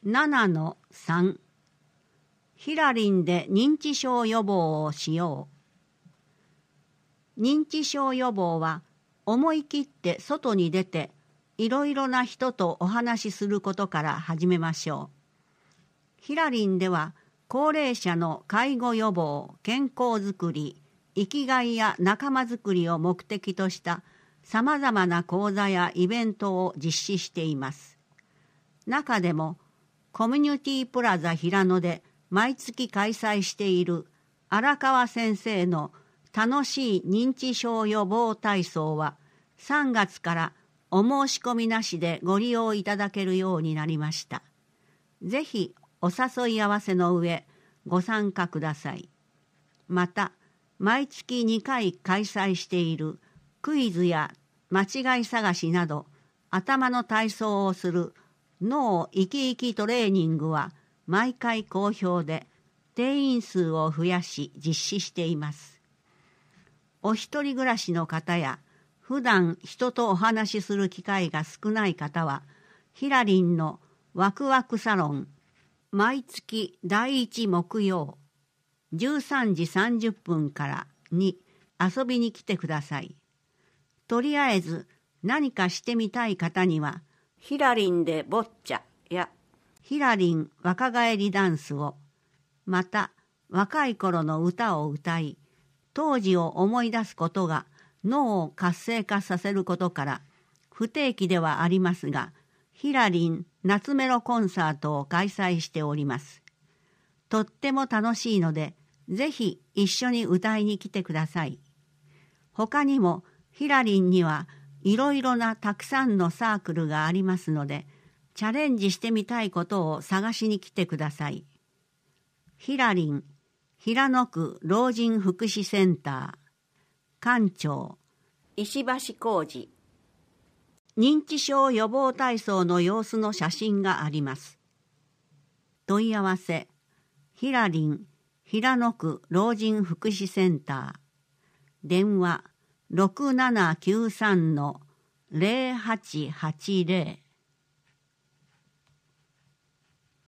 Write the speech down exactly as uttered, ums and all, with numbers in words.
ななのさん ヒラリンで認知症予防をしよう。認知症予防は思い切って外に出ていろいろな人とお話しすることから始めましょう。ヒラリンでは高齢者の介護予防、健康づくり、生きがいや仲間づくりを目的としたさまざまな講座やイベントを実施しています。中でもコミュニティプラザ平野で毎月開催している荒川先生の楽しい認知症予防体操はさんがつからお申し込みなしでご利用いただけるようになりました。ぜひお誘い合わせの上ご参加ください。また毎月にかい開催しているクイズや間違い探しなど頭の体操をする脳生き生きトレーニングは毎回好評で定員数を増やし実施しています。お一人暮らしの方や普段人とお話しする機会が少ない方はヒラリンのワクワクサロン毎月だいいち木曜じゅうさんじさんじゅっぷんからに遊びに来てください。とりあえず何かしてみたい方にはヒラリンでボッチャやヒラリン若返りダンスを、また若い頃の歌を歌い当時を思い出すことが脳を活性化させることから不定期ではありますがヒラリン夏メロコンサートを開催しております。とっても楽しいのでぜひ一緒に歌いに来てください。他にもヒラリンにはいろいろなたくさんのサークルがありますのでチャレンジしてみたいことを探しに来てください。ヒラリン平野区老人福祉センター館長石橋浩二。認知症予防体操の様子の写真があります。問い合わせヒラリン平野区老人福祉センター電話 ろくななきゅうさんのゼロはちはちゼロ